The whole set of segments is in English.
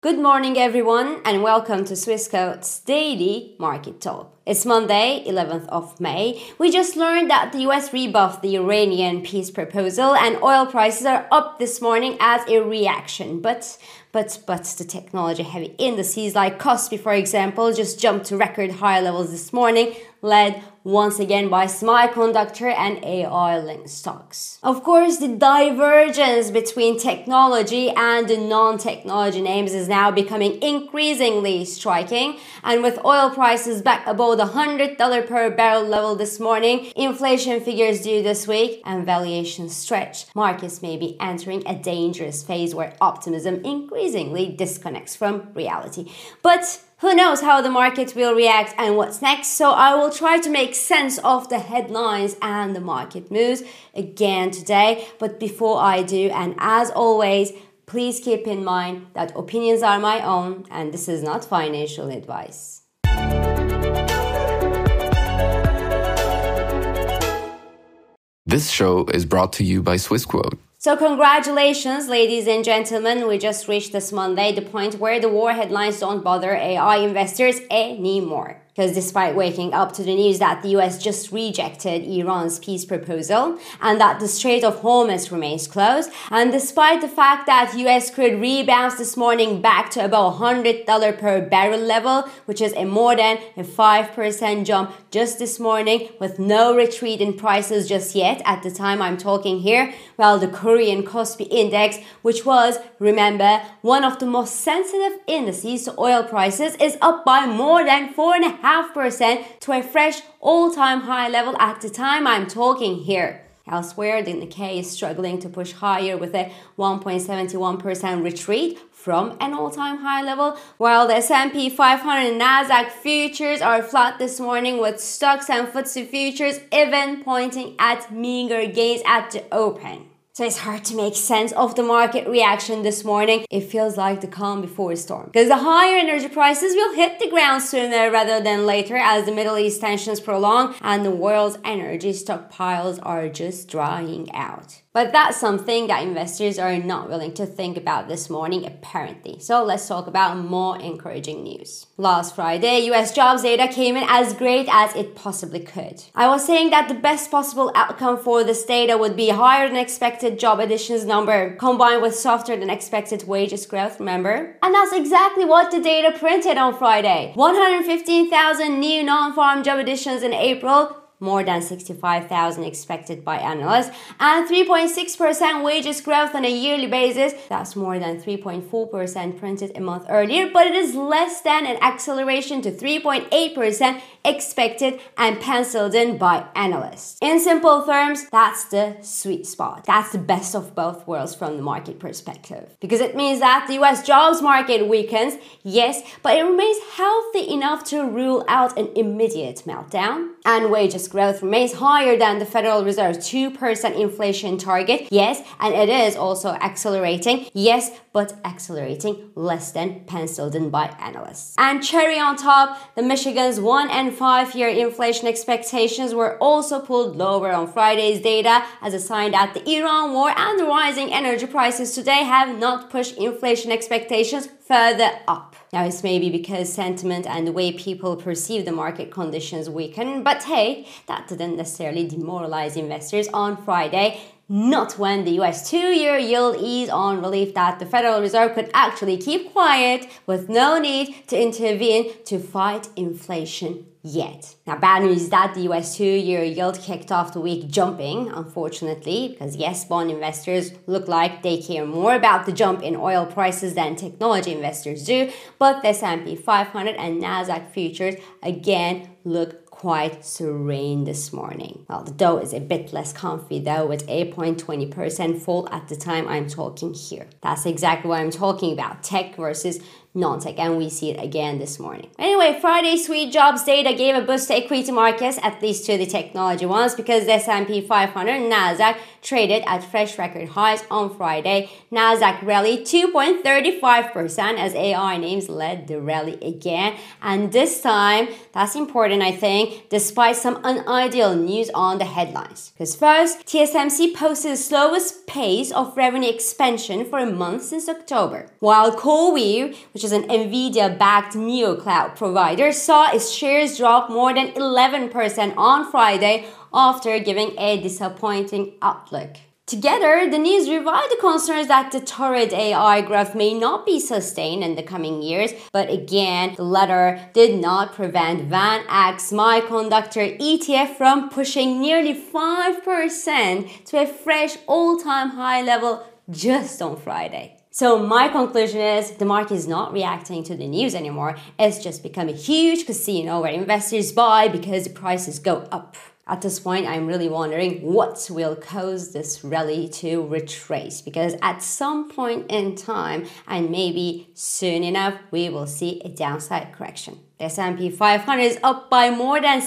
Good morning, everyone, and welcome to Swissquote's Daily Market Talk. It's Monday, 11th of May. We just learned that the US rebuffed the Iranian peace proposal and oil prices are up this morning as a reaction. But the technology-heavy indices like Kospi, for example, just jumped to record high levels this morning, led once again by semiconductor and AI-linked stocks. Of course, the divergence between technology and the non-technology names is now becoming increasingly striking, and with oil prices back above the $100 per barrel level this morning, inflation figures due this week, and valuations stretch, markets may be entering a dangerous phase where optimism increasingly disconnects from reality. But who knows how the market will react and what's next, so I will try to make sense of the headlines and the market moves again today. But before I do, and as always, please keep in mind that opinions are my own and this is not financial advice. This show is brought to you by Swissquote. So congratulations, ladies and gentlemen. We just reached this Monday, the point where the war headlines don't bother AI investors anymore. Because despite waking up to the news that the US just rejected Iran's peace proposal and that the Strait of Hormuz remains closed, and despite the fact that US crude rebounds this morning back to about $100 per barrel level, which is a more than a 5% jump just this morning with no retreat in prices just yet at the time I'm talking here, well, the Korean Kospi index, which was, remember, one of the most sensitive indices to oil prices, is up by more than 4.5% to a fresh all-time high level at the time I'm talking here. Elsewhere, the Nikkei is struggling to push higher with a 1.71% retreat from an all-time high level, while the S&P 500 and Nasdaq futures are flat this morning, with stocks and FTSE futures even pointing at meager gains at the open. So it's hard to make sense of the market reaction this morning. It feels like the calm before a storm. Because the higher energy prices will hit the ground sooner rather than later as the Middle East tensions prolong and the world's energy stockpiles are just drying out. But that's something that investors are not willing to think about this morning, apparently. So let's talk about more encouraging news. Last Friday, US jobs data came in as great as it possibly could. I was saying that the best possible outcome for this data would be higher than expected job additions number combined with softer than expected wages growth, remember? And that's exactly what the data printed on Friday. 115,000 new non-farm job additions in April, more than 65,000 expected by analysts, and 3.6% wages growth on a yearly basis. That's more than 3.4% printed a month earlier, but it is less than an acceleration to 3.8% expected and penciled in by analysts. In simple terms, that's the sweet spot. That's the best of both worlds from the market perspective. Because it means that the US jobs market weakens, yes, but it remains healthy enough to rule out an immediate meltdown. And wages growth remains higher than the Federal Reserve's 2% inflation target, yes, and it is also accelerating, yes, but accelerating less than penciled in by analysts. And cherry on top, the Michigan's 1 and 5 year inflation expectations were also pulled lower on Friday's data as a sign that the Iran war and the rising energy prices today have not pushed inflation expectations further up. Now, it's maybe because sentiment and the way people perceive the market conditions weaken, but hey, that didn't necessarily demoralize investors on Friday. Not when the US 2-year yield eased on relief that the Federal Reserve could actually keep quiet with no need to intervene to fight inflation yet. Now, bad news is that the US 2-year yield kicked off the week jumping, unfortunately, because yes, bond investors look like they care more about the jump in oil prices than technology investors do, but the S&P 500 and Nasdaq futures again look quite serene this morning. Well, the Dow is a bit less comfy though, with 8.20% fall at the time I'm talking here. That's exactly what I'm talking about. Tech versus non-tech, and we see it again this morning. Anyway, Friday's sweet jobs data gave a boost to equity markets, at least to the technology ones, because the S&P 500 and Nasdaq traded at fresh record highs on Friday. Nasdaq rallied 2.35% as AI names led the rally again, and this time, that's important I think, despite some unideal news on the headlines. Because first, TSMC posted the slowest pace of revenue expansion for a month since October, while CoreWeave, which is an NVIDIA-backed neo-cloud provider, saw its shares drop more than 11% on Friday after giving a disappointing outlook. Together, the news revived the concerns that the torrid AI growth may not be sustained in the coming years, but again, the latter did not prevent VanEck semiconductor ETF from pushing nearly 5% to a fresh all-time high level just on Friday. So my conclusion is the market is not reacting to the news anymore. It's just become a huge casino where investors buy because the prices go up. At this point, I'm really wondering what will cause this rally to retrace, because at some point in time, and maybe soon enough, we will see a downside correction. The S&P 500 is up by more than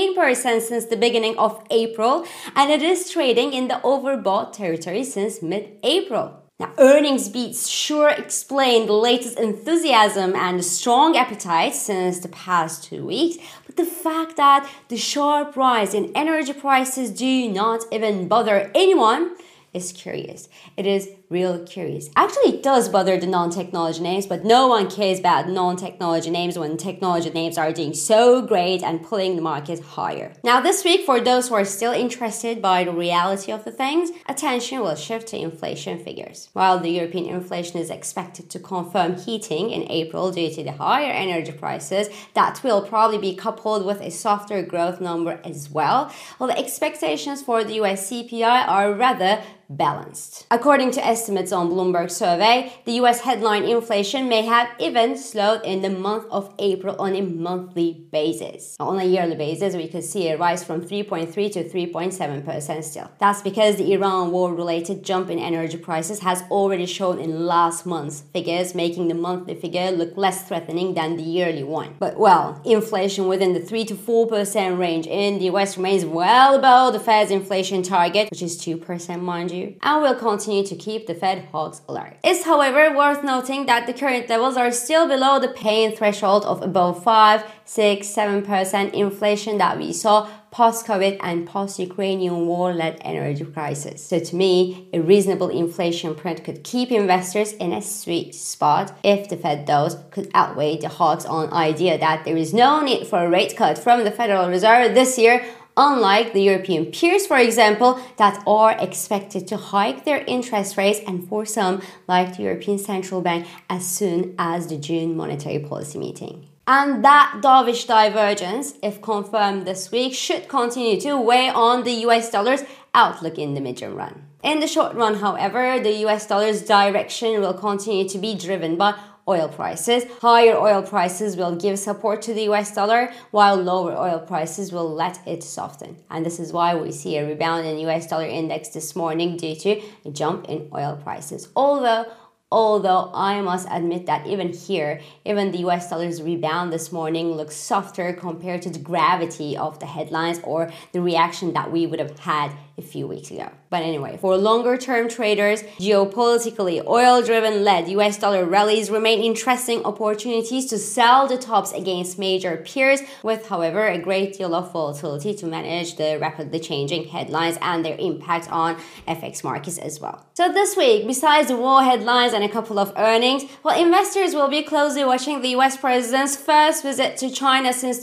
16% since the beginning of April, and it is trading in the overbought territory since mid-April. Now, earnings beats sure explain the latest enthusiasm and strong appetite since the past 2 weeks, but the fact that the sharp rise in energy prices do not even bother anyone is curious. It is real curious. Actually, it does bother the non-technology names, but no one cares about non-technology names when technology names are doing so great and pulling the market higher. Now, this week, for those who are still interested by the reality of the things, attention will shift to inflation figures. While the European inflation is expected to confirm heating in April due to the higher energy prices, that will probably be coupled with a softer growth number as well. Well, the expectations for the US CPI are rather balanced. According to estimates on Bloomberg survey, the US headline inflation may have even slowed in the month of April on a monthly basis. On a yearly basis, we could see a rise from 3.3 to 3.7% still. That's because the Iran war-related jump in energy prices has already shown in last month's figures, making the monthly figure look less threatening than the yearly one. But well, inflation within the 3 to 4% range in the US remains well above the Fed's inflation target, which is 2%, mind you, and will continue to keep the Fed hawks alert. It's, however, worth noting that the current levels are still below the pain threshold of above 5, 6, 7% inflation that we saw post-COVID and post-Ukrainian war-led energy crisis. So to me, a reasonable inflation print could keep investors in a sweet spot if the Fed dose could outweigh the hawks on idea that there is no need for a rate cut from the Federal Reserve this year, unlike the European peers, for example, that are expected to hike their interest rates, and for some, like the European Central Bank, as soon as the June monetary policy meeting. And that dovish divergence, if confirmed this week, should continue to weigh on the US dollar's outlook in the medium run. In the short run, however, the US dollar's direction will continue to be driven by oil prices. Higher oil prices will give support to the US dollar, while lower oil prices will let it soften. And this is why we see a rebound in US dollar index this morning due to a jump in oil prices. Although I must admit that even the US dollar's rebound this morning looks softer compared to the gravity of the headlines or the reaction that we would have had a few weeks ago. But anyway, for longer-term traders, geopolitically oil-driven led US dollar rallies remain interesting opportunities to sell the tops against major peers, with, however, a great deal of volatility to manage the rapidly changing headlines and their impact on FX markets as well. So this week, besides the war headlines and a couple of earnings, well, investors will be closely watching the US president's first visit to China since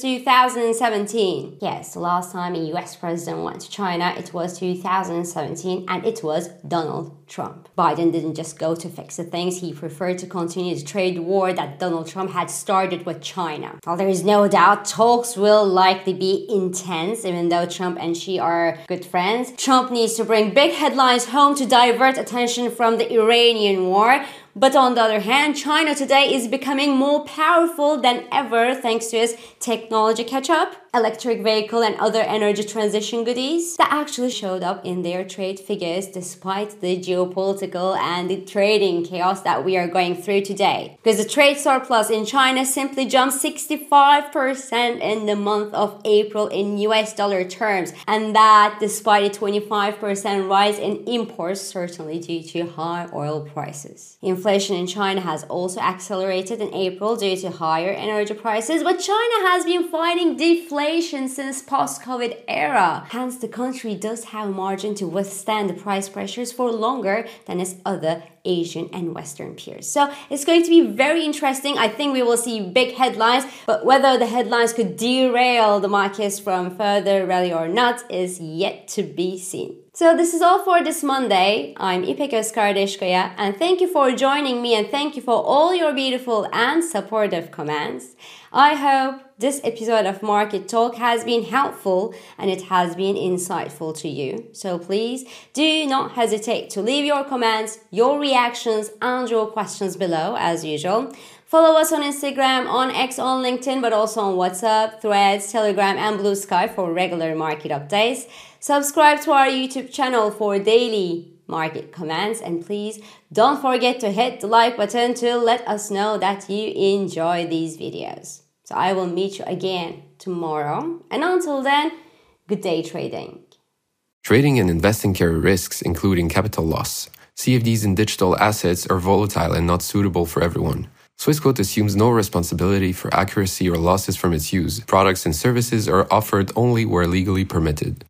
2017. Yes, the last time a US president went to China, it was 2017, and it was Donald Trump. Biden didn't just go to fix the things, he preferred to continue the trade war that Donald Trump had started with China. Well, there is no doubt talks will likely be intense, even though Trump and Xi are good friends. Trump needs to bring big headlines home to divert attention from the Iranian war, But on the other hand, China today is becoming more powerful than ever thanks to its technology catch-up, electric vehicle and other energy transition goodies that actually showed up in their trade figures despite the geopolitical and the trading chaos that we are going through today. Because the trade surplus in China simply jumped 65% in the month of April in US dollar terms, and that despite a 25% rise in imports, certainly due to high oil prices. Inflation in China has also accelerated in April due to higher energy prices, but China has been fighting deflation since post-COVID era. Hence, the country does have a margin to withstand the price pressures for longer than its other Asian and Western peers. So it's going to be very interesting. I think we will see big headlines, but whether the headlines could derail the markets from further rally or not is yet to be seen. So this is all for this Monday. I'm İpek Özkardeşkaya, and thank you for joining me, and thank you for all your beautiful and supportive comments. I hope this episode of Market Talk has been helpful and it has been insightful to you. So please do not hesitate to leave your comments, your reactions, and your questions below as usual. Follow us on Instagram, on X, on LinkedIn, but also on WhatsApp, Threads, Telegram, and Blue Sky for regular market updates. Subscribe to our YouTube channel for daily market comments, and please don't forget to hit the like button to let us know that you enjoy these videos. So I will meet you again tomorrow, and until then, good day trading. Trading and investing carry risks, including capital loss. CFDs in digital assets are volatile and not suitable for everyone. Swissquote assumes no responsibility for accuracy or losses from its use. Products and services are offered only where legally permitted.